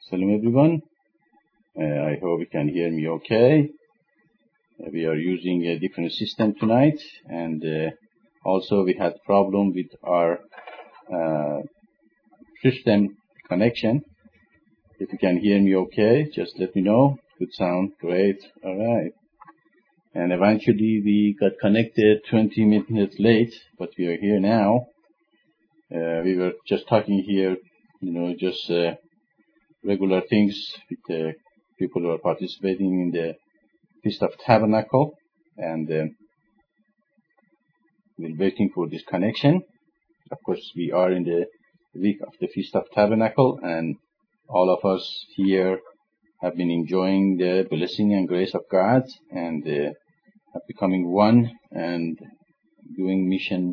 Salam everyone. I hope you can hear me okay. We are using a different system tonight, and also we had problem with our system connection. If you can hear me okay, just let me know. Good sound, great. All right. And eventually we got connected 20 minutes late, but we are here now. We were just talking here, just regular things with the people who are participating in the Feast of Tabernacle, and we're waiting for this connection. Of course, we are in the week of the Feast of Tabernacle, and all of us here have been enjoying the blessing and grace of God, and are becoming one and doing mission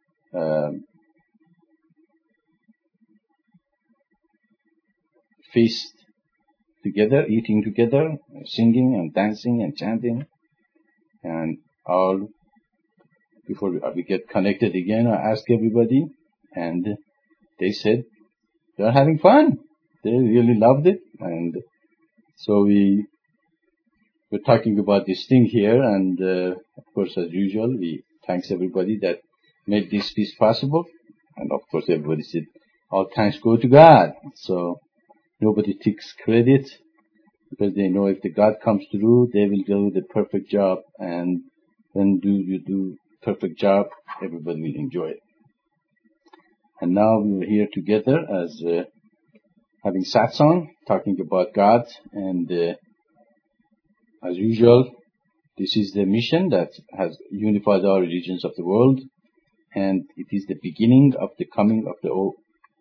feast together, eating together, singing and dancing and chanting. And all before we get connected again, I asked everybody, and they said they're having fun. They really loved it. And so we were talking about this thing here, and of course, as usual, we thanks everybody that made this feast possible. And of course, everybody said all thanks go to God. So nobody takes credit, because they know if the God comes through, they will do the perfect job, and when you do perfect job, everybody will enjoy it. And now we are here together as having satsang, talking about God, and as usual, this is the mission that has unified all religions of the world, and it is the beginning of the coming of the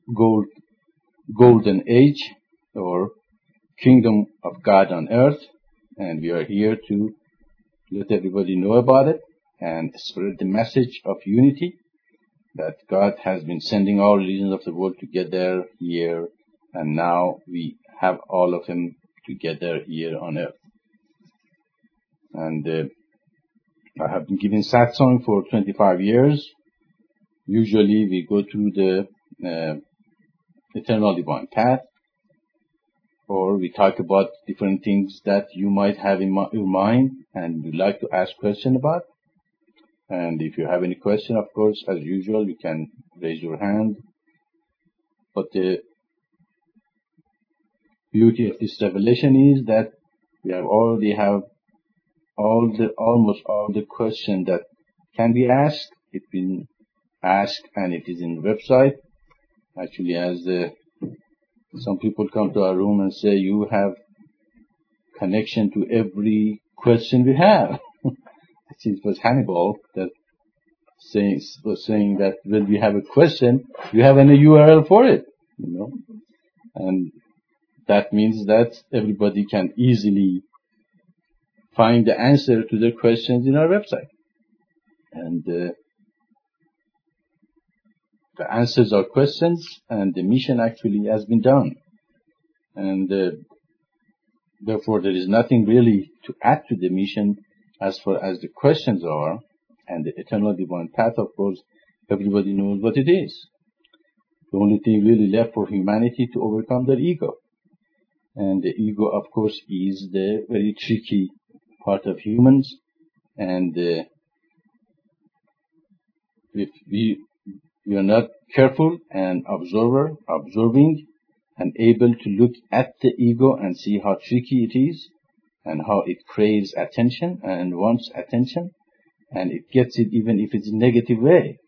golden age, or kingdom of God on earth, and we are here to let everybody know about it and spread the message of unity, that God has been sending all religions of the world together here, and now we have all of them together here on earth. And I have been giving satsang for 25 years. Usually we go through the Eternal Divine Path, or we talk about different things that you might have in your mind and you'd like to ask question about. And if you have any question, of course, as usual, you can raise your hand. But the beauty of this revelation is that we already have almost all the questions that can be asked. It's been asked, and it is in the website. Actually, as some people come to our room and say, you have connection to every question we have. It was Hannibal that was saying that when we have a question, we have a URL for it, and that means that everybody can easily find the answer to their questions in our website. And the answers are questions, and the mission actually has been done. And therefore, there is nothing really to add to the mission as far as the questions are. And the Eternal Divine Path, of course, everybody knows what it is. The only thing really left for humanity to overcome their ego. And the ego, of course, is the very tricky part of humans. And if we are not careful and observing, and able to look at the ego and see how tricky it is, and how it craves attention and wants attention, and it gets it even if it's a negative way.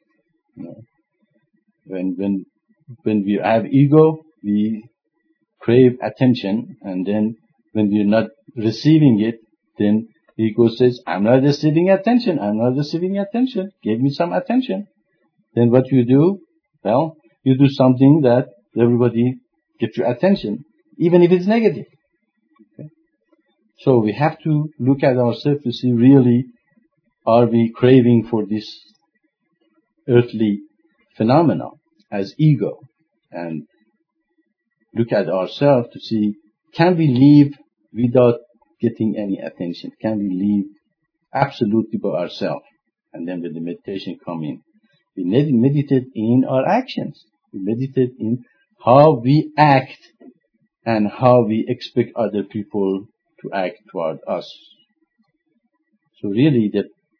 When we have ego, we crave attention, and then when we're not receiving it, then ego says, I'm not receiving attention, give me some attention. Then what you do? Well, you do something that everybody gets your attention, even if it's negative. Okay? So we have to look at ourselves to see really, are we craving for this earthly phenomena as ego? And look at ourselves to see, can we live without getting any attention? Can we live absolutely by ourselves? And then when the meditation comes in, we meditate in our actions. We meditate in how we act and how we expect other people to act toward us. So really,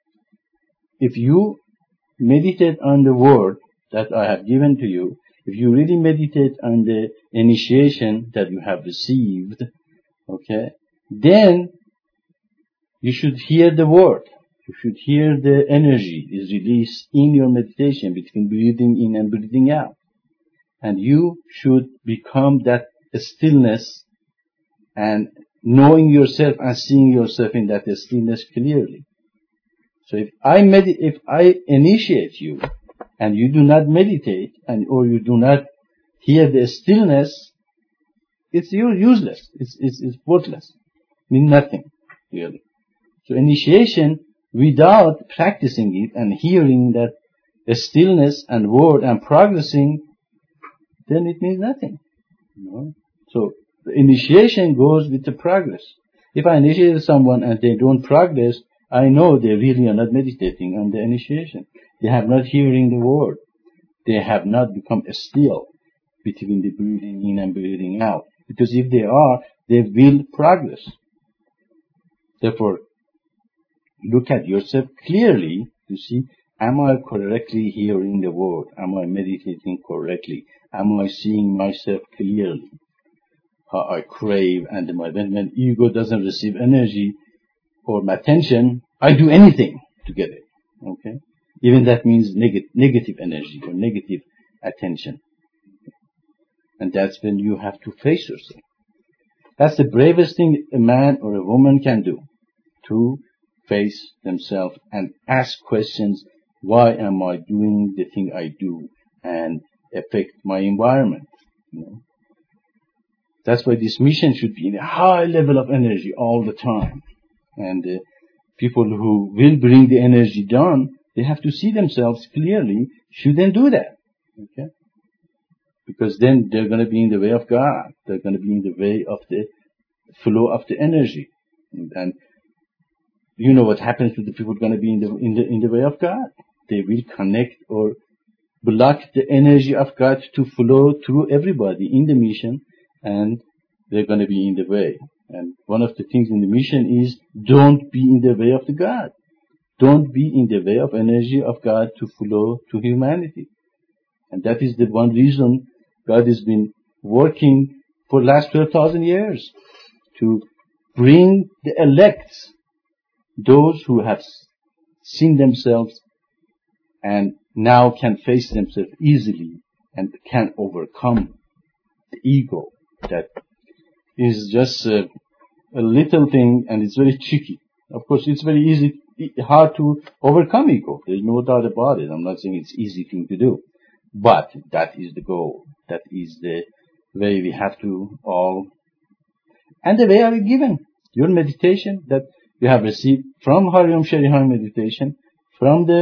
if you meditate on the word that I have given to you, if you really meditate on the initiation that you have received, okay, then you should hear the word. You should hear the energy is released in your meditation between breathing in and breathing out. And you should become that stillness and knowing yourself and seeing yourself in that stillness clearly. So if I initiate you and you do not meditate or you do not hear the stillness, it's useless. It's worthless. Means nothing, really. So initiation without practicing it and hearing that stillness and word and progressing, then it means nothing. You know? So the initiation goes with the progress. If I initiate someone and they don't progress, I know they really are not meditating on the initiation. They have not hearing the word. They have not become still between the breathing in and breathing out. Because if they are, they will progress. Therefore, look at yourself clearly to see, am I correctly hearing the word? Am I meditating correctly? Am I seeing myself clearly? How I crave, and when ego doesn't receive energy or attention, I do anything to get it. Okay? Even that means negative energy or negative attention. And that's when you have to face yourself. That's the bravest thing a man or a woman can do, to face themselves and ask questions. Why am I doing the thing I do and affect my environment? You know? That's why this mission should be in a high level of energy all the time. And people who will bring the energy down, they have to see themselves clearly, shouldn't do that. Okay? Because then they're going to be in the way of God. They're going to be in the way of the flow of the energy. And you know what happens to the people going to be in the way of God. They will connect or block the energy of God to flow through everybody in the mission, and they're going to be in the way. And one of the things in the mission is, don't be in the way of the God. Don't be in the way of energy of God to flow to humanity. And that is the one reason God has been working for the last 12,000 years to bring the elect, those who have seen themselves and now can face themselves easily and can overcome the ego that is just a little thing, and it's very tricky. Of course, it's very hard to overcome ego. There's no doubt about it. I'm not saying it's an easy thing to do. But that is the goal. That is the way we have to all. And the way I was given. Your meditation that you have received from Hariom Sharihan meditation, from the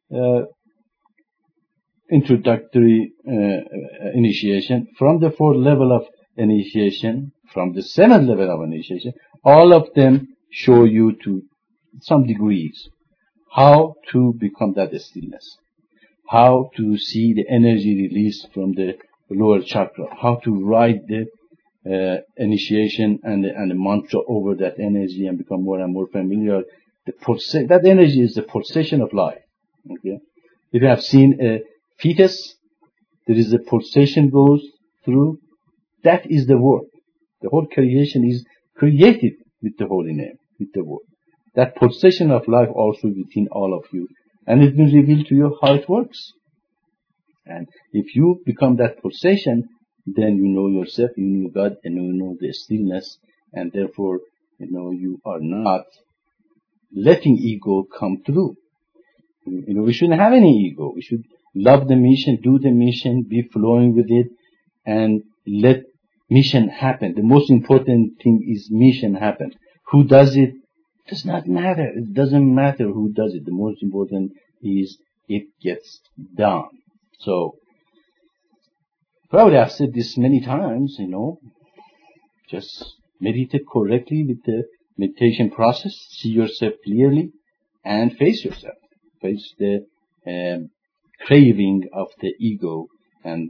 introductory initiation, from the 4th level of initiation, from the 7th level of initiation, all of them show you to some degrees how to become that stillness, how to see the energy released from the lower chakra, how to write the initiation and the mantra over that energy and become more and more familiar. That energy is the pulsation of life. Okay? If you have seen a fetus, there is a pulsation goes through. That is the word. The whole creation is created with the holy name, with the word. That pulsation of life also within all of you. And it will reveal to you how it works. And if you become that pulsation, then you know yourself, you know God, and you know the stillness, and therefore, you are not letting ego come through. We shouldn't have any ego. We should love the mission, do the mission, be flowing with it, and let mission happen. The most important thing is mission happen. Who does it? Does not matter. It doesn't matter who does it. The most important is it gets done. So, probably I've said this many times, just meditate correctly with the meditation process, see yourself clearly, and face yourself. Face the craving of the ego, and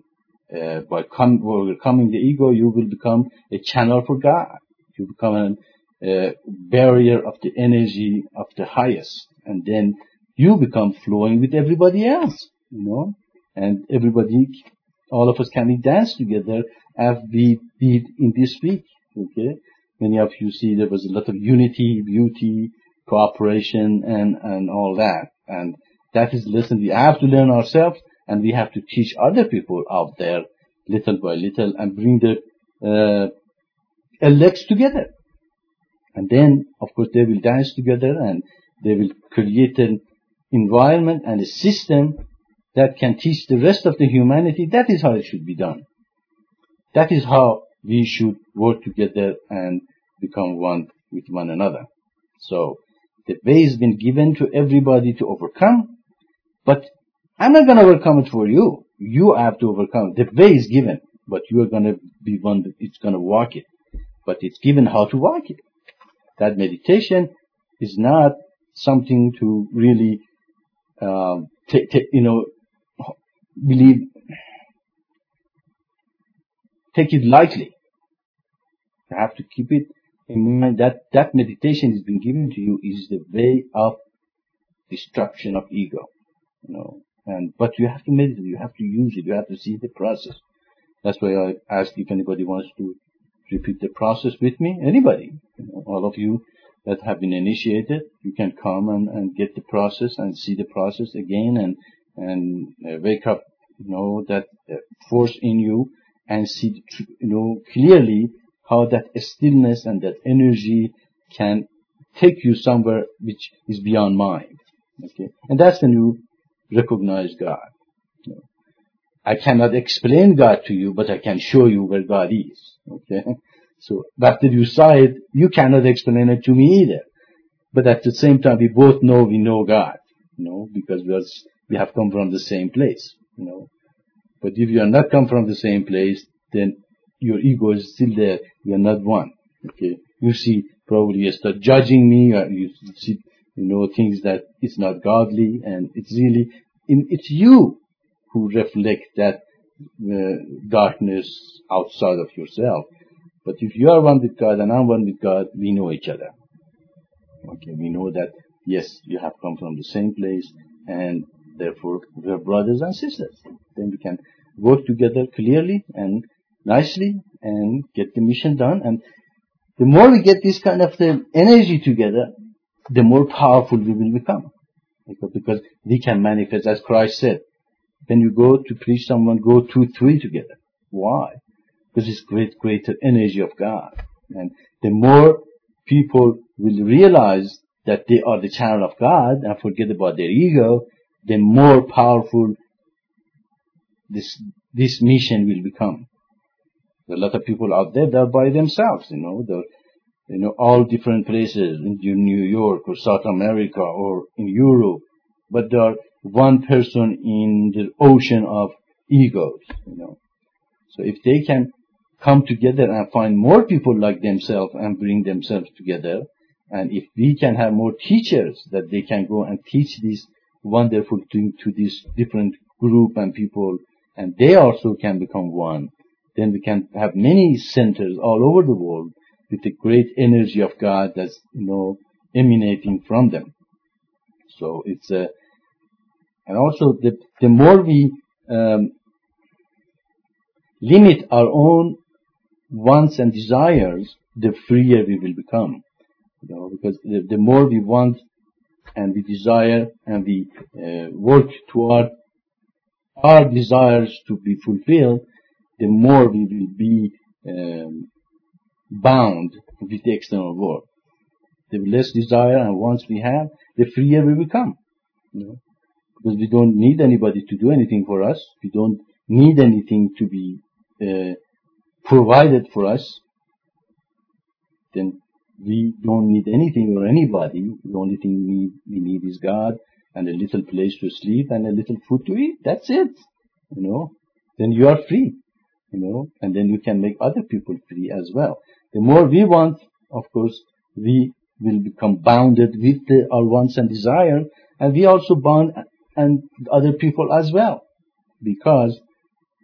by overcoming the ego, you will become a channel for God. You become a barrier of the energy of the highest, and then you become flowing with everybody else, and everybody, all of us can we dance together as we did in this week. Okay, many of you see there was a lot of unity, beauty, cooperation, and all that, and that is the lesson we have to learn ourselves, and we have to teach other people out there little by little and bring the elects together. And then, of course, they will dance together and they will create an environment and a system that can teach the rest of the humanity. That is how it should be done. That is how we should work together and become one with one another. So, the way has been given to everybody to overcome, but I'm not going to overcome it for you. You have to overcome it. The way is given, but you are going to be one that's going to walk it. But it's given how to walk it. That meditation is not something to really, believe, take it lightly. You have to keep it in mind that meditation has been given to you is the way of destruction of ego, but you have to meditate, you have to use it, you have to see the process. That's why I asked if anybody wants to repeat the process with me. Anybody, all of you that have been initiated, you can come and get the process and see the process again and wake up, that force in you and see, clearly how that stillness and that energy can take you somewhere which is beyond mind. Okay, and that's when you recognize God. I cannot explain God to you, but I can show you where God is. Okay, so after you saw it, you cannot explain it to me either. But at the same time, we both know we know God, because we have come from the same place, But if you are not come from the same place, then your ego is still there. You are not one. Okay, you see, probably you start judging me, or you see, things that it's not godly, and it's really, it's you who reflect that darkness outside of yourself. But if you are one with God and I'm one with God, we know each other. Okay, we know that, yes, you have come from the same place, and therefore we are brothers and sisters. Then we can work together clearly and nicely and get the mission done. And the more we get this kind of energy together, the more powerful we will become. Because we can manifest, as Christ said, when you go to preach someone, go 2, 3 together. Why? Because it's greater energy of God. And the more people will realize that they are the channel of God and forget about their ego, the more powerful this mission will become. There are a lot of people out there that are by themselves, they're, all different places in New York or South America or in Europe, but they are one person in the ocean of egos, So if they can come together and find more people like themselves and bring themselves together, and if we can have more teachers that they can go and teach this wonderful thing to this different group and people, and they also can become one, then we can have many centers all over the world with the great energy of God that's, emanating from them. So it's and also the more we limit our own wants and desires, the freer we will become. Because the more we want and we desire and we work toward our desires to be fulfilled, the more we will be bound with the external world. The less desire and wants we have, the freer we become. Because we don't need anybody to do anything for us. We don't need anything to be provided for us. Then we don't need anything or anybody. The only thing we need is God and a little place to sleep and a little food to eat. That's it. Then you are free. And then you can make other people free as well. The more we want, of course, we will become bounded with our wants and desire, and we also bound and other people as well, because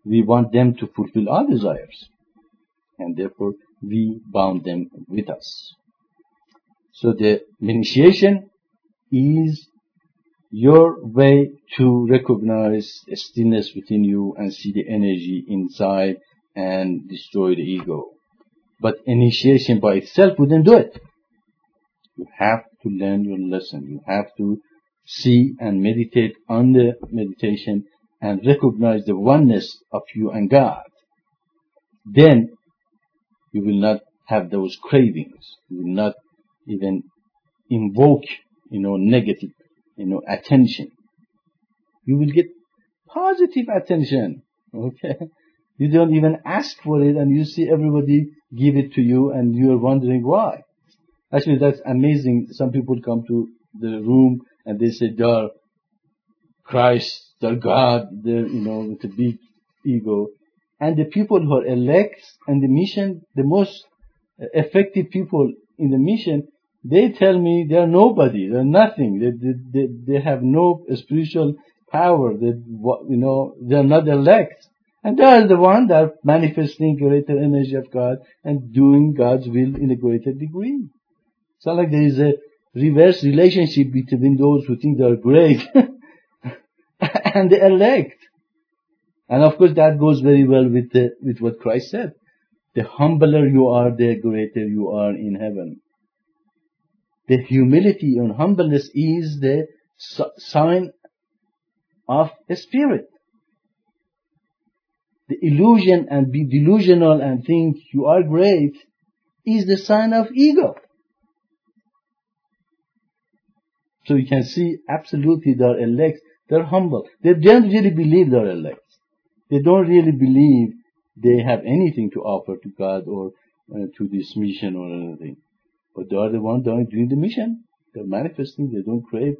we want them to fulfill our desires. And therefore, we bound them with us. So the initiation is your way to recognize a stillness within you and see the energy inside and destroy the ego. But initiation by itself wouldn't do it. You have to learn your lesson. You have to see and meditate on the meditation and recognize the oneness of you and God. Then you will not have those cravings. You will not even invoke, negative, attention. You will get positive attention. Okay? You don't even ask for it and you see everybody give it to you and you're wondering why. Actually, that's amazing. Some people come to the room and they say they're Christ, they're God, they're, with a big ego. And the people who are elect and the mission, the most effective people in the mission, they tell me they're nobody, they're nothing, they have no spiritual power, they're not elect. And they are the ones that are manifesting greater energy of God and doing God's will in a greater degree. It's not like there is a reverse relationship between those who think they are great and the elect. And of course that goes very well with what Christ said. The humbler you are, the greater you are in heaven. The humility and humbleness is the sign of a spirit. The illusion and be delusional and think you are great is the sign of ego. So you can see absolutely they're elect, they're humble. They don't really believe they're elect. They don't really believe they have anything to offer to God or to this mission or anything. But they are the ones doing the mission. They're manifesting, they don't crave,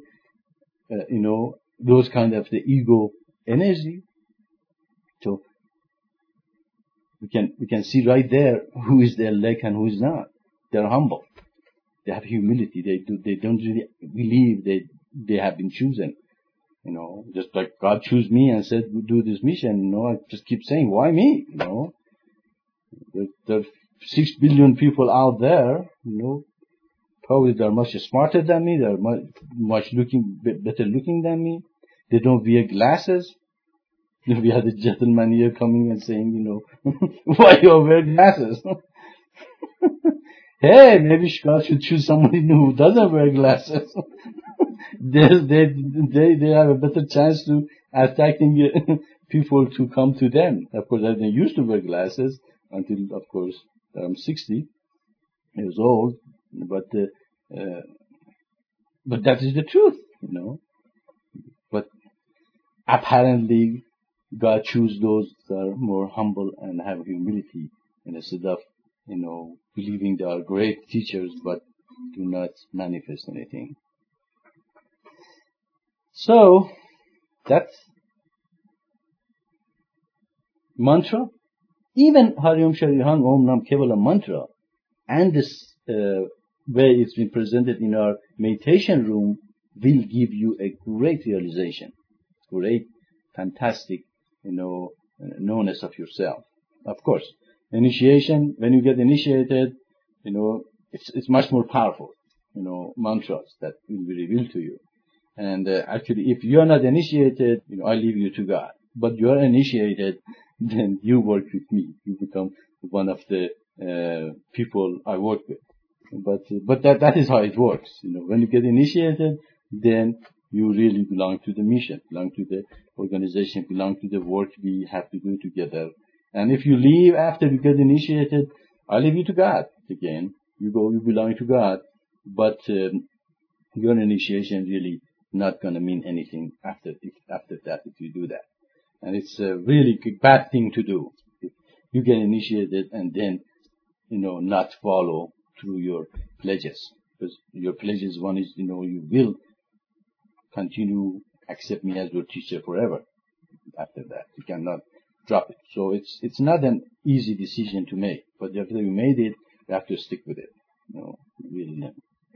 those kind of the ego energy. So we can see right there who is the elect and who is not. They're humble. They have humility. They don't really believe they have been chosen. Just like God chose me and said, do this mission. I just keep saying, why me? There are 6 billion people out there. Probably they're much smarter than me. They're much better looking than me. They don't wear glasses. We had a gentleman here coming and saying, why you wear glasses? Hey, maybe God should choose somebody who doesn't wear glasses. they have a better chance to attracting people to come to them. Of course, I didn't used to wear glasses until, of course, I'm 60 years old. But that is the truth, But apparently, God chooses those that are more humble and have humility instead of, believing they are great teachers but do not manifest anything. So, that mantra, even Hari Om Shri Ram Om Nam Kevala mantra, and this way it's been presented in our meditation room will give you a great realization, great, fantastic, knownness of yourself. Of course, initiation, when you get initiated, it's much more powerful, mantras that will be revealed to you. And actually, if you're not initiated, I leave you to God. But you're initiated, then you work with me. You become one of the people I work with. But that is how it works. When you get initiated, then you really belong to the mission, belong to the organization, belong to the work we have to do together. And if you leave after you get initiated, I leave you to God again. You belong to God. But your initiation really not going to mean anything after that if you do that. And it's a really bad thing to do. If you get initiated and then, not follow through your pledges. Because your pledges, one is, you will continue, accept me as your teacher forever. After that, you cannot drop it. So it's not an easy decision to make. But after you made it, you have to stick with it. Really.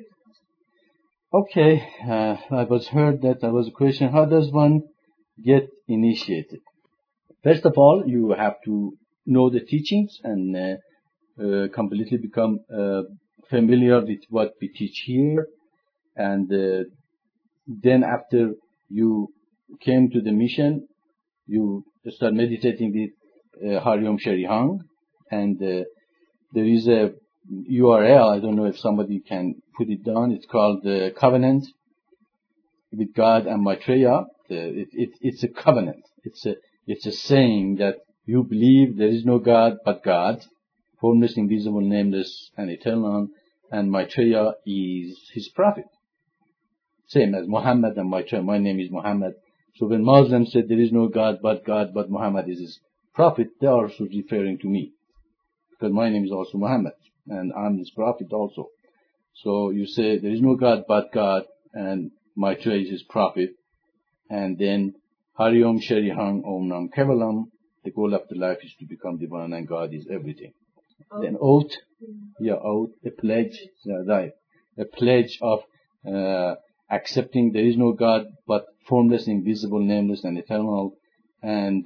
Okay, I was heard that there was a question, how does one get initiated? First of all, you have to know the teachings and completely become familiar with what we teach here. And then after you came to the mission, you start meditating with Hariom Sherihang. And there is a URL, I don't know if somebody can put it down, it's called the Covenant with God and Maitreya. It's a covenant. It's a saying that you believe there is no God but God, formless, invisible, nameless, and eternal, and Maitreya is his prophet. Same as Muhammad and Maitreya. My name is Muhammad. So when Muslims said there is no God, but Muhammad is his prophet, they are also referring to me. Because my name is also Muhammad, and I'm his prophet also. So you say there is no God but God, and Maitreya is his prophet, and then Hariom Sherihang Om Nam Kevalam, the goal of the life is to become divine and God is everything. Then oath, a pledge, right, a pledge of accepting there is no God but formless, invisible, nameless, and eternal, and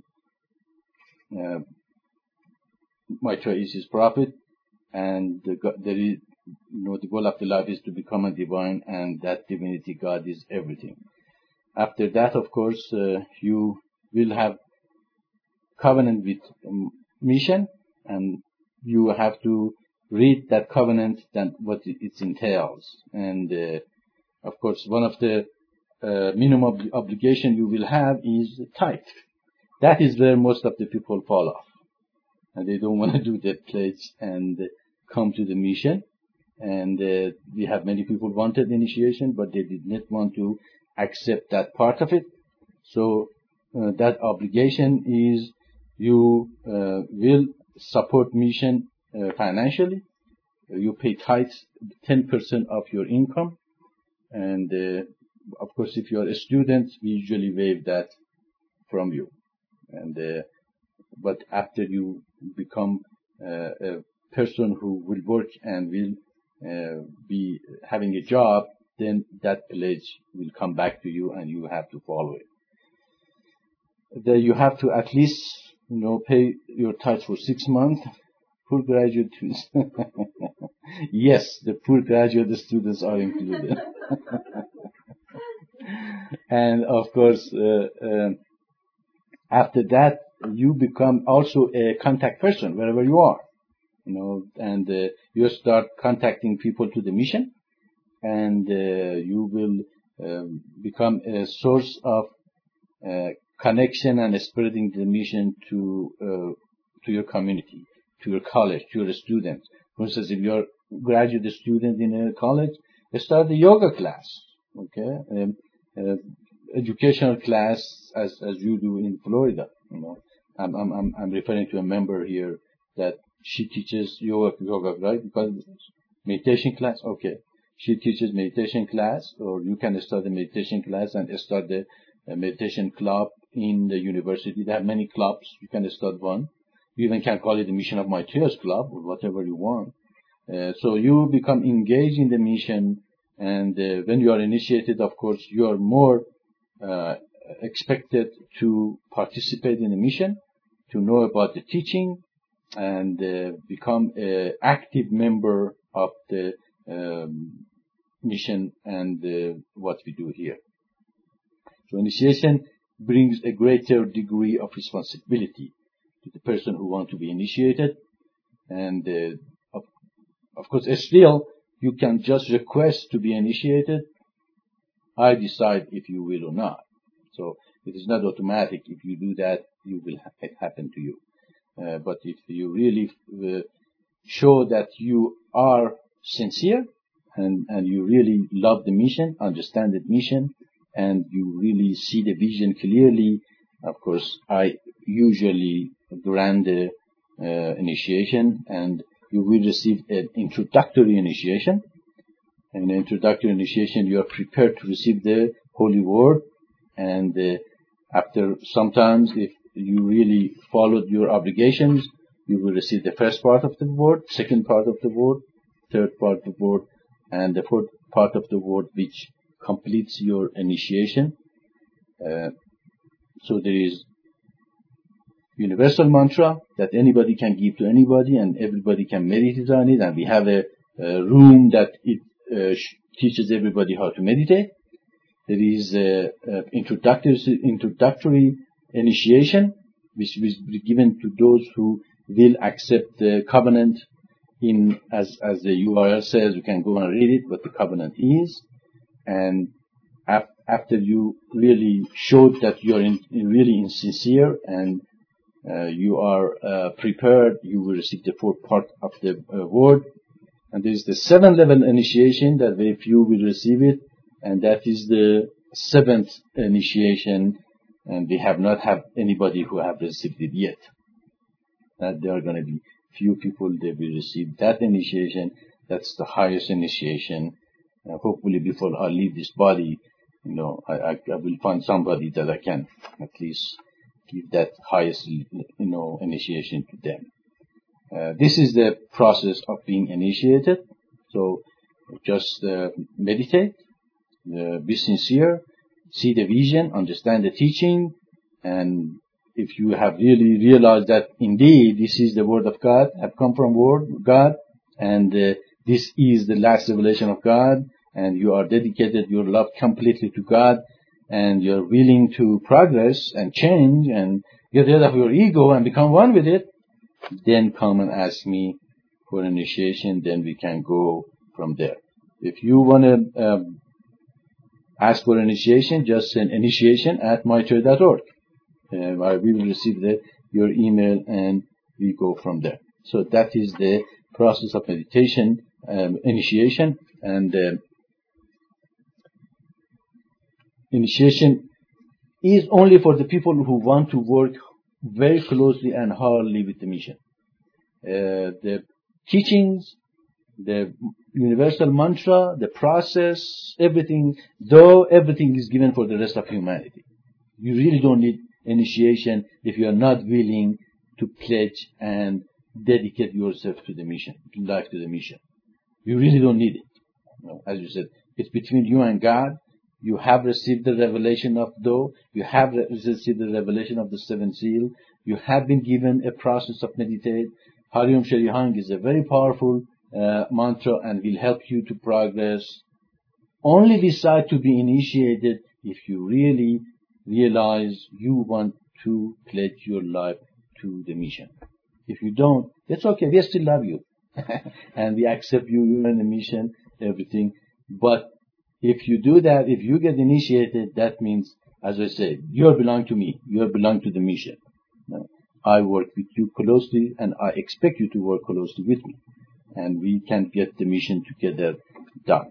Maitreya is his prophet, and there is, the goal of the life is to become a divine, and that divinity, God, is everything. After that, of course, you will have covenant with mission, and you have to read that covenant and what it entails. And of course, one of the minimum obligation you will have is tithe. That is where most of the people fall off, and they don't want to do that pledge and come to the mission. And we have many people wanted initiation, but they did not want to accept that part of it. So that obligation is you will support mission financially. You pay tithes 10% of your income, and of course, if you are a student, we usually waive that from you. And but after you become a person who will work and will be having a job, then that pledge will come back to you and you have to follow it. Then you have to at least, pay your tithes for 6 months. Poor graduate students. Yes, the poor graduate students are included. And of course, after that, you become also a contact person wherever you are. And you start contacting people to the mission, and you will become a source of connection and spreading the mission to your community, to your college, to your students. For instance, if you're a graduate student in a college, start a yoga class, okay, educational class as you do in Florida. I'm referring to a member here that she teaches yoga, right? Because meditation class, okay. She teaches meditation class, or you can start a meditation class and start a meditation club in the university. They have many clubs. You can start one. You even can call it the Mission of Maitreya's Club or whatever you want. So you become engaged in the mission, and when you are initiated, of course, you are more expected to participate in the mission, to know about the teaching, and become an active member of the mission and what we do here. So initiation brings a greater degree of responsibility to the person who wants to be initiated, and of course, still you can just request to be initiated. I decide if you will or not. So it is not automatic. If you do that, it happen to you. But if you really show that you are sincere and you really love the mission, understand the mission, and you really see the vision clearly, of course, I usually grant the initiation, and you will receive an introductory initiation. In the introductory initiation, you are prepared to receive the Holy Word, and after sometimes, if you really followed your obligations, you will receive the first part of the Word, second part of the Word, third part of the Word, and the fourth part of the Word, which completes your initiation. So there is universal mantra that anybody can give to anybody and everybody can meditate on it, and we have a room that it teaches everybody how to meditate. There is introductory initiation, which will be given to those who will accept the covenant. As the URL says, you can go and read it, what the covenant is. And after you really showed that you are really sincere and you are prepared, you will receive the fourth part of the word. And there is the 7-level initiation that very few will receive it, and that is the 7th initiation, and we have not had anybody who have received it yet. That there are going to be few people that will receive that initiation. That's the highest initiation. Hopefully before I leave this body, I will find somebody that I can at least give that highest, initiation to them. This is the process of being initiated. So just meditate, be sincere, see the vision, understand the teaching, and if you have really realized that indeed this is the word of God, have come from God, and this is the last revelation of God, and you are dedicated your love completely to God, and you're willing to progress and change and get rid of your ego and become one with it, then come and ask me for initiation, then we can go from there. If you want to ask for initiation, just send initiation@mytrade.org. I will receive your email and we go from there. So that is the process of meditation, initiation, and initiation is only for the people who want to work very closely and hardly with the mission. The teachings, the universal mantra, the process, everything, though everything is given for the rest of humanity. You really don't need initiation if you are not willing to pledge and dedicate yourself to the mission, life to the mission. You really don't need it. As you said, it's between you and God. You have received the revelation of Though. You have received the revelation of the 7th seal. You have been given a process of meditate. Hariom Sherihang is a very powerful mantra and will help you to progress. Only decide to be initiated if you really realize you want to pledge your life to the mission. If you don't, it's okay. We still love you. And we accept you. You're in the mission, everything. But if you do that, if you get initiated, that means, as I said, you belong to me. You belong to the mission. I work with you closely, and I expect you to work closely with me. And we can get the mission together done.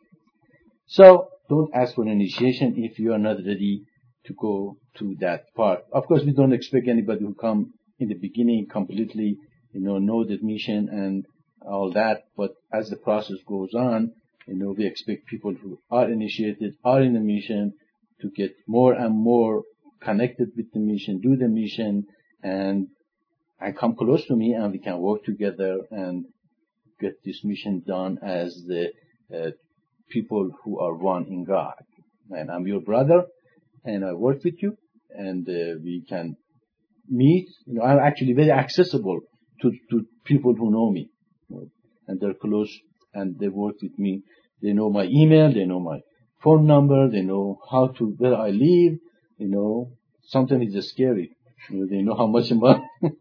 So, don't ask for initiation if you are not ready to go to that part. Of course, we don't expect anybody who come in the beginning completely, know the mission and all that. But as the process goes on, we expect people who are initiated, are in the mission, to get more and more connected with the mission, do the mission, and come close to me, and we can work together and get this mission done as the people who are one in God. And I'm your brother, and I work with you, and we can meet. I'm actually very accessible to people who know me, and they're close, and they work with me. They know my email, they know my phone number, they know where I live. Sometimes it's scary. They know how much I'm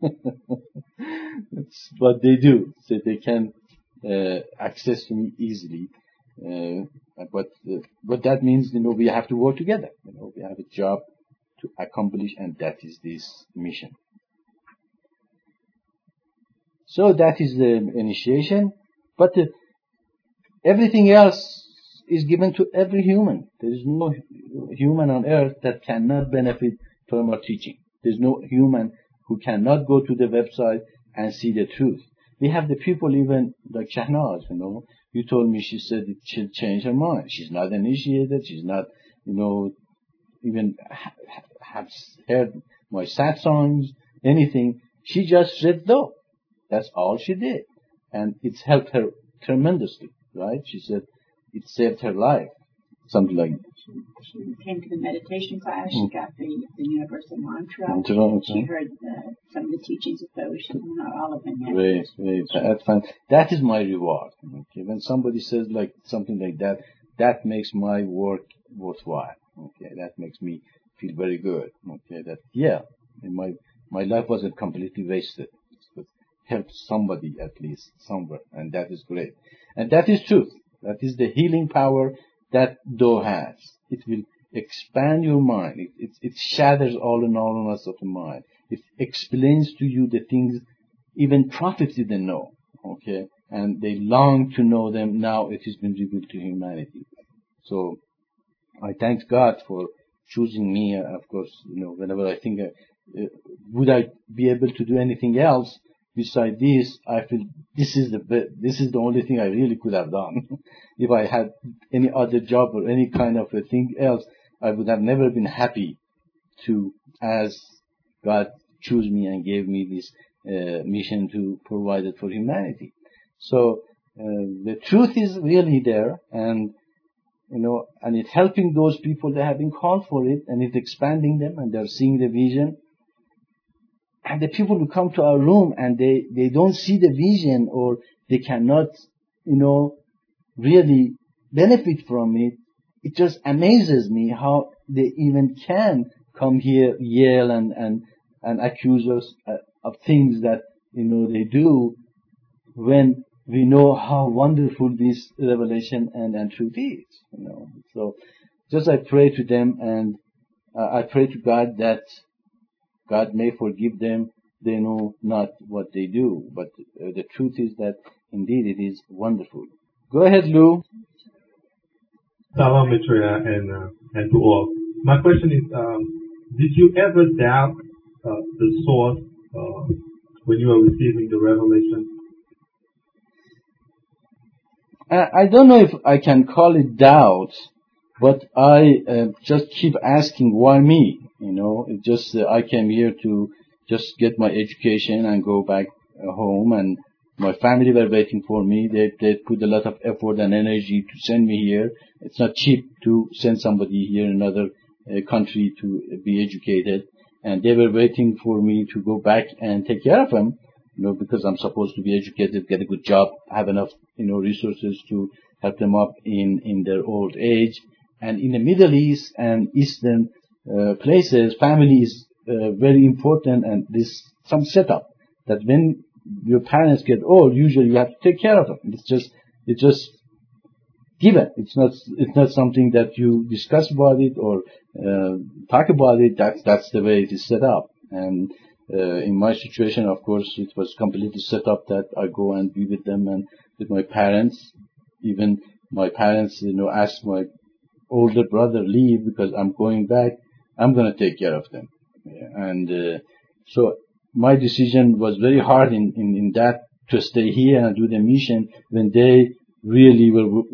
but they do, so they can access me easily. But that means, we have to work together. We have a job to accomplish, and that is this mission. So that is the initiation. But everything else is given to every human. There is no human on earth that cannot benefit from our teaching. There's no human who cannot go to the website and see the truth. We have the people even like Shahnaz, You told me, she said she'll change her mind. She's not initiated. She's not, even have heard my sad songs, anything. She just read Though. That's all she did. And it's helped her tremendously, right? She said it saved her life. something like that. She came to the meditation class. She got the universal mantra. She heard some of the teachings of fellowship, not all of them yet. Great. That's fun. That is my reward. Okay, when somebody says like something like that, that makes my work worthwhile. Okay, that makes me feel very good. Okay, that my life wasn't completely wasted. It helped somebody at least somewhere, and that is great. And that is truth. That is the healing power that Dao has. It will expand your mind. It shatters all the knowledge of the mind. It explains to you the things even prophets didn't know. Okay, and they long to know them. Now it has been revealed to humanity. So I thank God for choosing me. Of course, whenever I think, would I be able to do anything else besides this? I feel this is the only thing I really could have done. If I had any other job or any kind of a thing else, I would have never been happy as God chose me and gave me this mission to provide it for humanity. So the truth is really there, and and it's helping those people that have been called for it, and it's expanding them, and they're seeing the vision. And the people who come to our room and they don't see the vision, or they cannot, really benefit from it, it just amazes me how they even can come here, yell and accuse us of things that, they do, when we know how wonderful this revelation and truth is, So just I pray to them, and I pray to God that God may forgive them. They know not what they do. But the truth is that indeed it is wonderful. Go ahead, Lou. Salam Maitreya and to all. My question is, did you ever doubt the source when you were receiving the revelation? I don't know if I can call it doubt, but I just keep asking, why me? It just I came here to just get my education and go back home, and my family were waiting for me. They put a lot of effort and energy to send me here. It's not cheap to send somebody here in another country to be educated, and they were waiting for me to go back and take care of them. Because I'm supposed to be educated, get a good job, have enough, resources to help them up in their old age. And in the Middle East and Eastern places, family is very important, and there's some setup that when your parents get old, usually you have to take care of them. It's just given. It's not something that you discuss about it or talk about it. That's the way it is set up. And in my situation, of course, it was completely set up that I go and be with them and with my parents. Even my parents, asked my older brother leave because I'm going back. I'm going to take care of them. And so my decision was very hard in that to stay here and do the mission when they really were,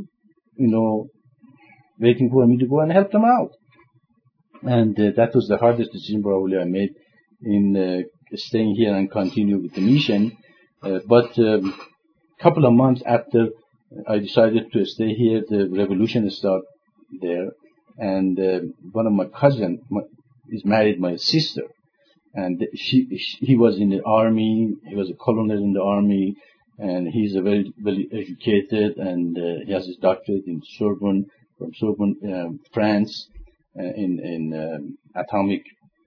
waiting for me to go and help them out. And that was the hardest decision probably I made in staying here and continue with the mission. But a couple of months after I decided to stay here, the revolution started there. And one of my cousins is married my sister. And he was in the army. He was a colonel in the army. And he's a very, very educated, and he has his doctorate in Sorbonne, from Sorbonne, France, in atomic,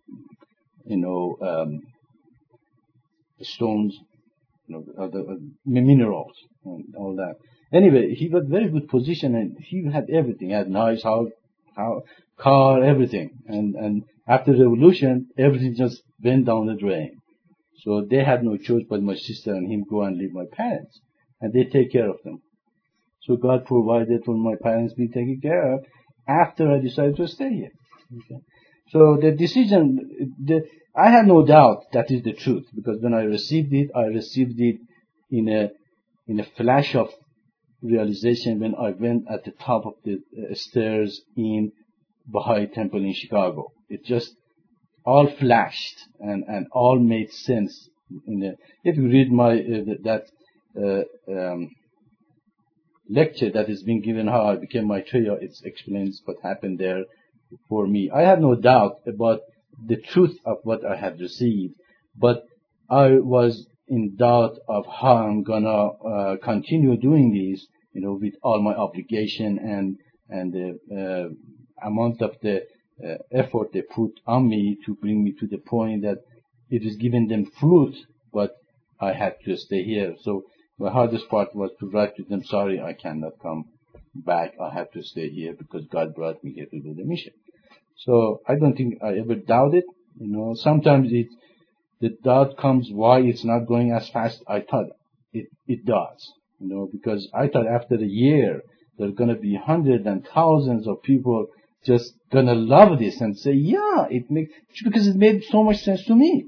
stones, the minerals and all that. Anyway, he got very good position, and he had everything. He had nice house, car, everything. And after the revolution, everything just went down the drain. So they had no choice but my sister and him go and leave my parents, and they take care of them. So God provided for my parents being taken care of after I decided to stay here. Okay. So the decision, I have no doubt that is the truth, because when I received it in a flash of realization when I went at the top of the stairs in Baha'i Temple in Chicago. It just all flashed and all made sense. If you read my lecture that is being given, how I became Maitreya, it explains what happened there for me. I have no doubt about the truth of what I had received, but I was in doubt of how I'm gonna continue doing this, with all my obligation and the amount of the effort they put on me to bring me to the point that it is giving them fruit, but I had to stay here. So the hardest part was to write to them, sorry, I cannot come back. I have to stay here because God brought me here to do the mission. So I don't think I ever doubted. Sometimes the doubt comes why it's not going as fast I thought it does. Because I thought after a year there are going to be hundreds and thousands of people just going to love this and say, yeah, because it made so much sense to me.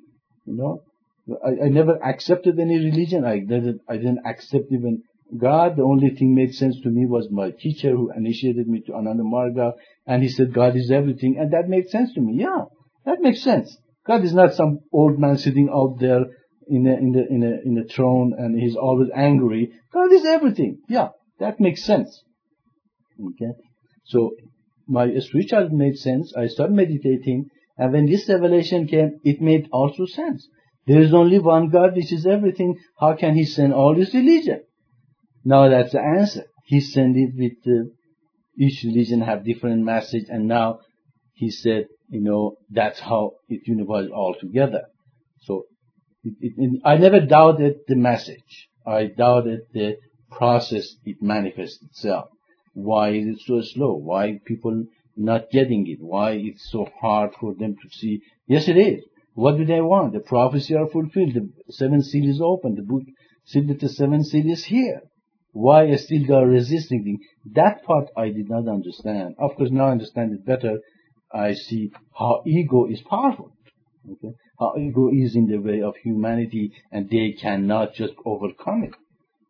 I never accepted any religion. I didn't accept even God. The only thing made sense to me was my teacher who initiated me to Ananda Marga, and he said God is everything, and that made sense to me. Yeah, that makes sense. God is not some old man sitting out there in a throne and he's always angry. God is everything. Yeah, that makes sense. Okay, so my spiritual made sense. I started meditating, and when this revelation came, it made also sense. There is only one God which is everything. How can He send all this religion? Now that's the answer. He sent it with each religion have different message, and now He said, that's how it unifies all together. So I never doubted the message. I doubted the process it manifests itself. Why is it so slow? Why people not getting it? Why it's so hard for them to see? Yes, it is. What do they want? The prophecy are fulfilled. The 7th seal is open. The book sealed with the 7th seal is here. Why still they are resisting? That part I did not understand. Of course, now I understand it better. I see how ego is powerful. Okay? How ego is in the way of humanity, and they cannot just overcome it.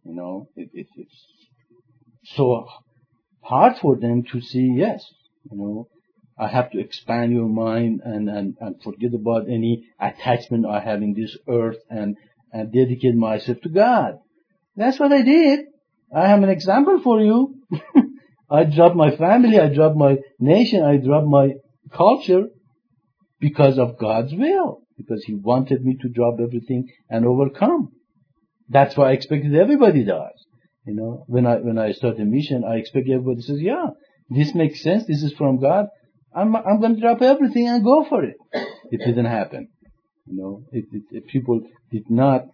It's so hard for them to see, yes, I have to expand your mind and forget about any attachment I have in this earth and dedicate myself to God. That's what I did. I am an example for you. I dropped my family, I dropped my nation, I dropped my culture because of God's will, because He wanted me to drop everything and overcome. That's what I expected everybody does. When I start a mission, I expect everybody says, yeah, this makes sense, this is from God. I'm going to drop everything and go for it. It didn't happen. People did not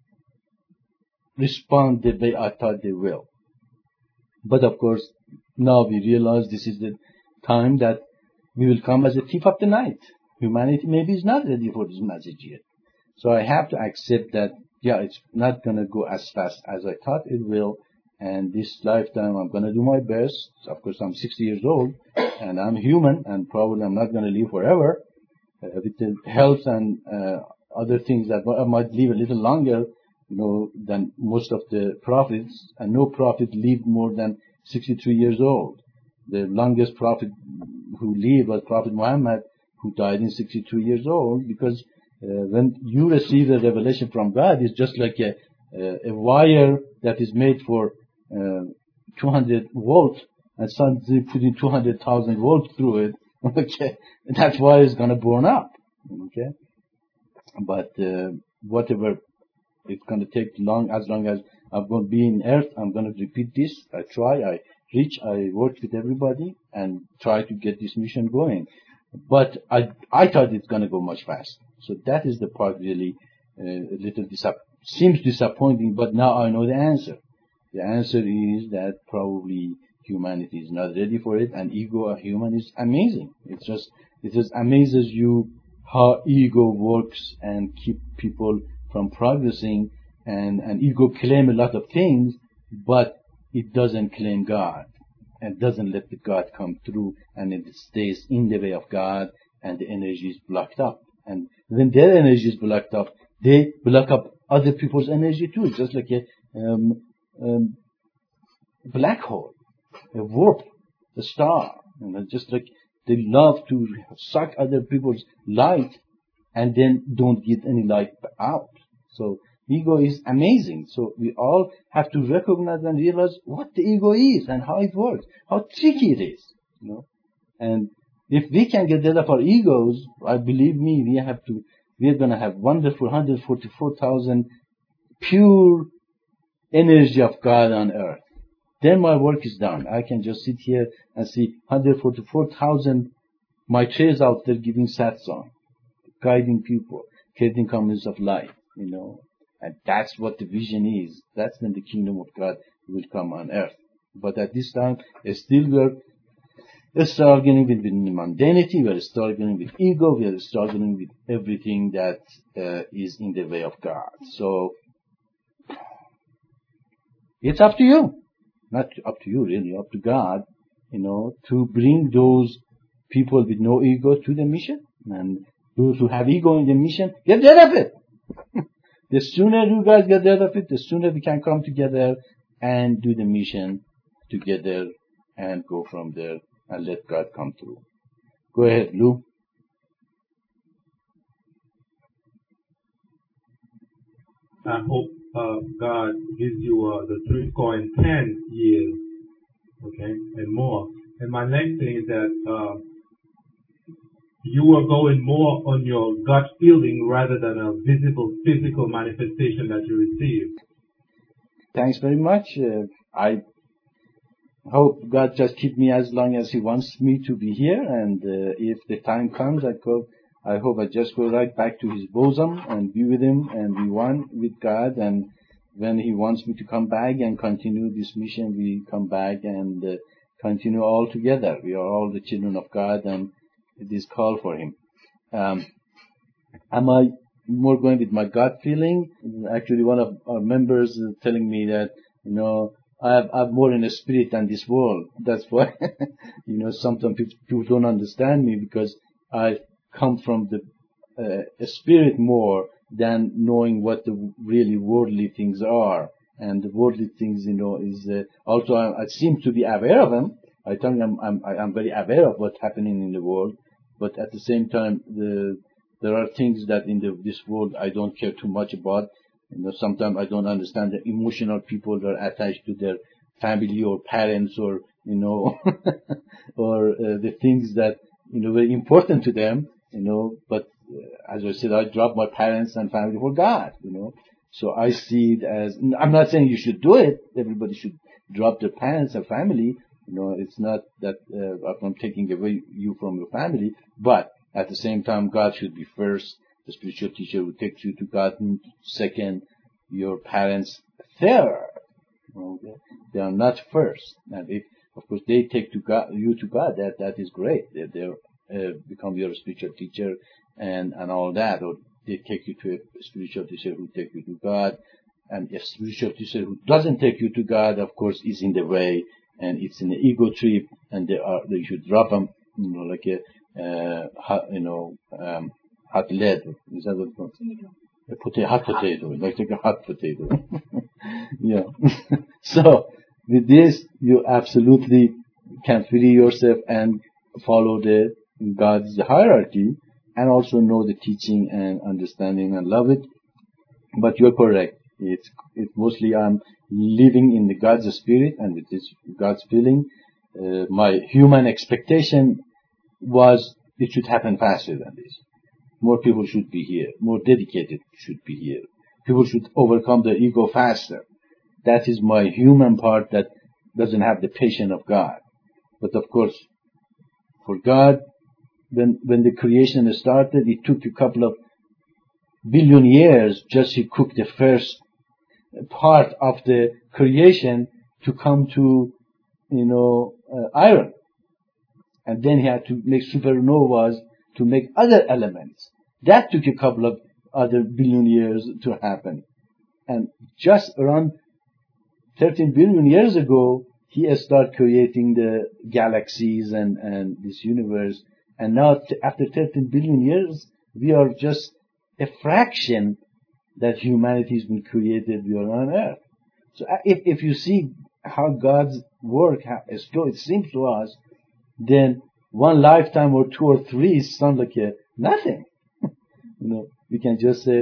respond the way I thought they will. But of course, now we realize this is the time that we will come as a thief of the night. Humanity maybe is not ready for this message yet. So I have to accept that, yeah, it's not going to go as fast as I thought it will. And this lifetime, I'm going to do my best. Of course, I'm 60 years old, and I'm human, and probably I'm not going to live forever. With the health and other things, that I might live a little longer, than most of the prophets. And no prophet lived more than 63 years old. The longest prophet who lived was Prophet Muhammad, who died in 62 years old. Because when you receive a revelation from God, it's just like a wire that is made for 200 volts, and suddenly putting 200,000 volts through it. Okay, that wire is going to burn up. Okay, but whatever it's going to take as long as I'm going to be in earth, I'm going to repeat this. I work with everybody and try to get this mission going. But I thought it's going to go much faster. So that is the part really a little seems disappointing, but now I know the answer. The answer is that probably humanity is not ready for it, and ego of human is amazing. It just amazes you how ego works and keep people from progressing, and ego claim a lot of things, but it doesn't claim God, and doesn't let the God come through, and it stays in the way of God, and the energy is blocked up. And when their energy is blocked up, they block up other people's energy too. It's just like a black hole, a warp, a star. Just like they love to suck other people's light and then don't get any light out. So Ego is amazing. So we all have to recognize and realize what the ego is and how it works, how tricky it is, And if we can get rid of our egos, I believe me, we're going to have wonderful 144,000 pure energy of God on earth. Then my work is done. I can just sit here and see 144,000 Maitreya's out there giving satsang, guiding people, creating communities of light, And that's what the vision is. That's when the kingdom of God will come on earth. But at this time, still we're struggling with mundanity, we're struggling with ego, we're struggling with everything that is in the way of God. So, it's up to you. Not up to you, really, up to God, to bring those people with no ego to the mission. And those who have ego in the mission, get rid of it. The sooner you guys get rid of it, the sooner we can come together and do the mission together and go from there and let God come through. Go ahead, Lou. I hope God gives you the 310 years, okay, and more. And my next thing is that you are going more on your gut feeling rather than a visible physical manifestation that you receive. Thanks very much. I hope God just keep me as long as He wants me to be here, and if the time comes, I hope I just go right back to His bosom and be with Him and be one with God. And when He wants me to come back and continue this mission, we come back and continue all together. We are all the children of God, and it is call for Him. Am I more going with my gut feeling? Actually, one of our members is telling me that, I'm more in the spirit than this world. That's why, sometimes people don't understand me, because I come from the spirit more than knowing what the really worldly things are. And the worldly things, is also I seem to be aware of them. I think I'm very aware of what's happening in the world, but at the same time, there are things that in this world I don't care too much about. Sometimes I don't understand the emotional people that are attached to their family or parents, or or the things that very important to them. But as I said, I dropped my parents and family for God. So I see it as, I'm not saying you should do it. Everybody should drop their parents and family. It's not that I'm taking away you from your family, but at the same time, God should be first. The spiritual teacher who takes you to God second, your parents third. Okay? They are not first. And if, of course, they take you to God, that is great. They become your spiritual teacher and all that, or they take you to a spiritual teacher who takes you to God. And a spiritual teacher who doesn't take you to God, of course, is in the way, and it's in the ego trip, and they should drop them, like a hot lead. Is that what it's called? Hot potato, like a hot potato. Yeah. So with this, you absolutely can free yourself and follow the God's hierarchy, and also know the teaching and understanding and love it. But you're correct. It's mostly I'm living in the God's spirit and with this God's feeling. My human expectation was it should happen faster than this. More people should be here. More dedicated should be here. People should overcome their ego faster. That is my human part that doesn't have the patience of God. But of course, for God, when the creation started, it took a couple of billion years just to cook the first part of the creation to come to, iron. And then he had to make supernovas to make other elements. That took a couple of other billion years to happen. And just around 13 billion years ago, he started creating the galaxies and this universe. And now, after 13 billion years, we are just a fraction that humanity has been created. We are on Earth. So if you see how God's work it seems to us, then one lifetime or two or three sound like nothing. We can just say,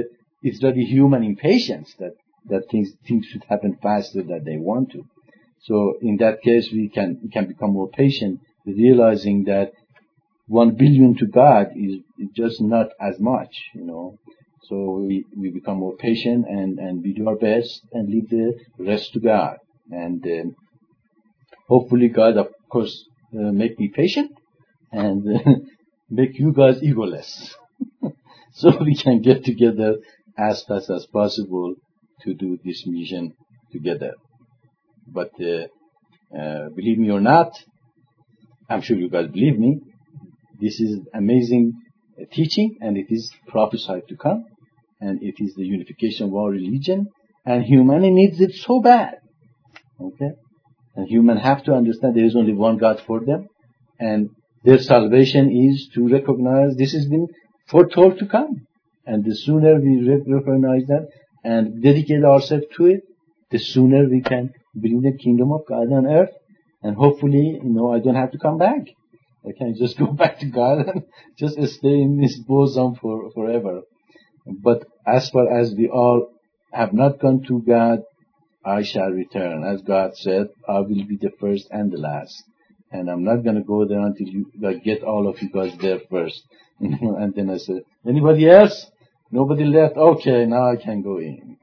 it's really human impatience that things should happen faster than they want to. So in that case, we can become more patient, realizing that 1 billion to God is just not as much, So we become more patient and we do our best and leave the rest to God. And hopefully God, of course, make me patient and make you guys egoless. So we can get together as fast as possible to do this mission together. But believe me or not, I'm sure you guys believe me, this is amazing teaching, and it is prophesied to come, and it is the unification of our religion, and humanity needs it so bad. Okay? And humans have to understand there is only one God for them, and their salvation is to recognize this has been foretold to come. And the sooner we recognize that and dedicate ourselves to it, the sooner we can bring the kingdom of God on earth. And hopefully, I don't have to come back. I can just go back to God and just stay in this bosom forever. But as far as we all have not gone to God, I shall return. As God said, I will be the first and the last. And I'm not going to go there until you get all of you guys there first. And then I said, anybody else? Nobody left? Okay, now I can go in.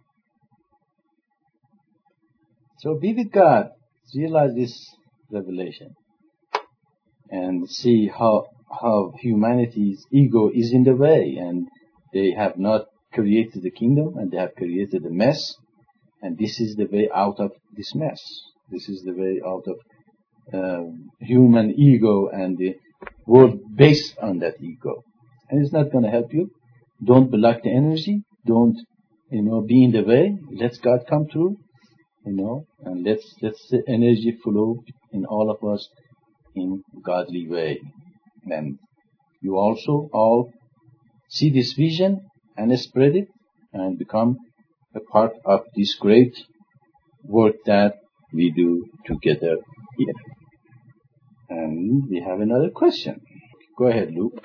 So be with God. Realize this revelation. And see how humanity's ego is in the way. And they have not created the kingdom, and they have created a mess. And this is the way out of this mess. This is the way out of human ego and the world based on that ego. And it's not going to help you. Don't block the energy. Don't, be in the way. Let God come through, and let's the energy flow in all of us in godly way. And you also all see this vision and spread it and become a part of this great work that we do together here. And we have another question. Go ahead, Luke.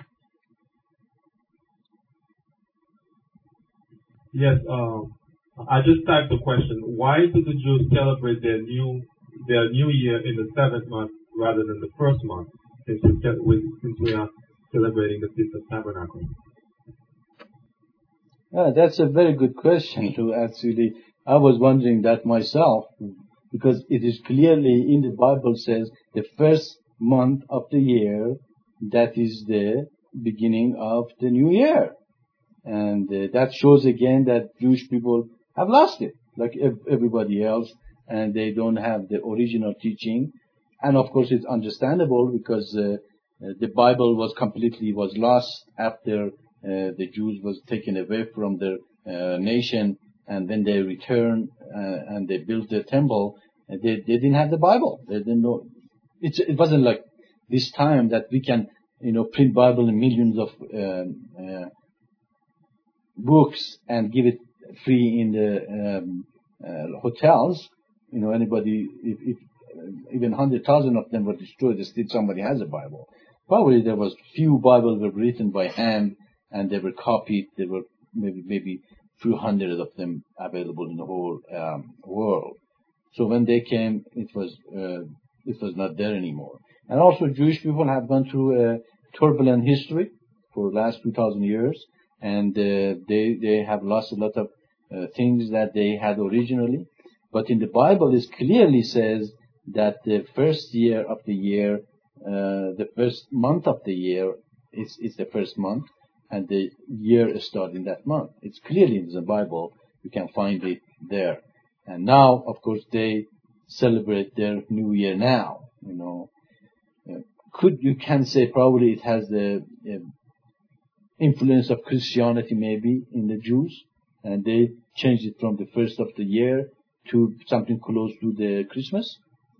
Yes, I just typed the question. Why do the Jews celebrate their new year in the 7th month rather than the 1st month, since we are celebrating the Feast of Tabernacles? That's a very good question, Lou. Actually, I was wondering that myself, because it is clearly in the Bible says the first month of the year, that is the beginning of the new year. And that shows again that Jewish people have lost it, like everybody else, and they don't have the original teaching. And of course, it's understandable because the Bible was lost after the Jews was taken away from their nation, and then they returned and they built the temple. And they didn't have the Bible. They didn't know. It wasn't like this time that we can print Bible in millions of books and give it free in the hotels. Anybody, if even 100,000 of them were destroyed, still somebody has a Bible. Probably there was few Bibles were written by hand and they were copied. There were maybe few hundred of them available in the whole world. So when they came, it was not there anymore. And also Jewish people have gone through a turbulent history for the last 2,000 years. And they have lost a lot of things that they had originally. But in the Bible, it clearly says that the first year of the year, the first month of the year is the first month, and the year starts in that month. It's clearly in the Bible. You can find it there. And now, of course, they celebrate their new year now. You can say probably it has the influence of Christianity maybe in the Jews, and they changed it from the first of the year to something close to the Christmas.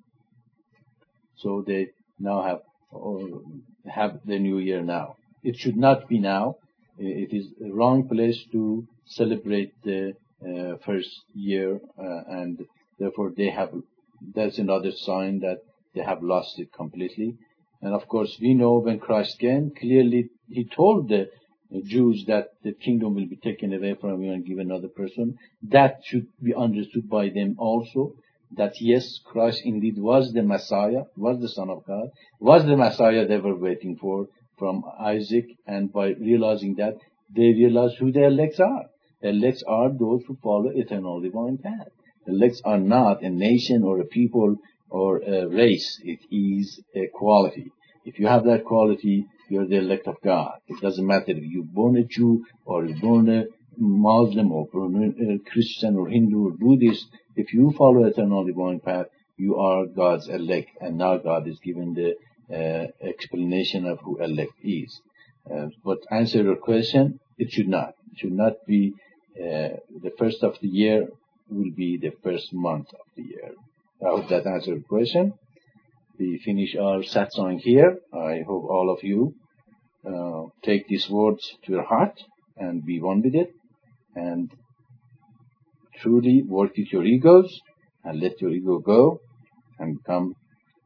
So they now have the new year now. It should not be now. It is a wrong place to celebrate the first year, and therefore that's another sign that they have lost it completely. And of course we know when Christ came, clearly he told the Jews that the kingdom will be taken away from you and given another person. That should be understood by them also. That yes, Christ indeed was the Messiah, was the Son of God, was the Messiah they were waiting for from Isaac, and by realizing that, they realize who the elects are. The elects are those who follow eternal divine path. The elects are not a nation or a people or a race. It is a quality. If you have that quality, you're the elect of God. It doesn't matter if you're born a Jew or you're born a Muslim or born a Christian or Hindu or Buddhist. If you follow eternal divine path, you are God's elect, and now God is giving the explanation of who elect is. But answer your question, it should not. It should not be the first of the year will be the first month of the year. I hope that answers your question. We finish our satsang here. I hope all of you take these words to your heart and be one with it, and truly work with your egos and let your ego go and become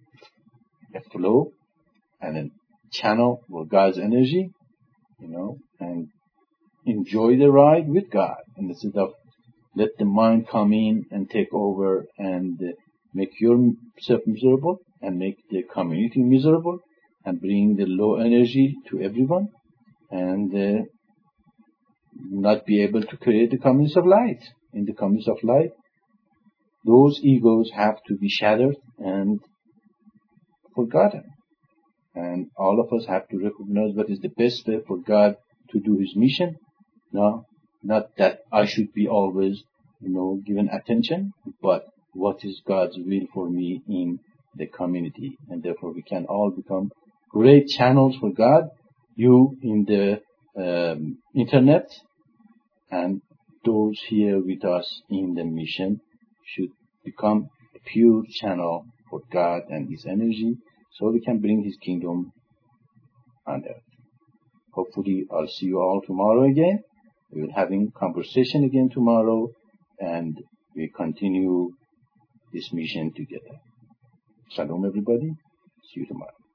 a flow and a channel for God's energy, and enjoy the ride with God, instead of let the mind come in and take over and make yourself miserable and make the community miserable and bring the low energy to everyone and not be able to create the communities of light. In the communities of light, those egos have to be shattered and forgotten. And all of us have to recognize what is the best way for God to do His mission. No, not that I should be always, given attention, but what is God's will for me in the community. And therefore we can all become great channels for God. You in the internet and those here with us in the mission should become a pure channel for God and His energy, so we can bring His kingdom on earth. Hopefully I'll see you all tomorrow again. We will having conversation again tomorrow, and we continue this mission together. Shalom everybody. See you tomorrow.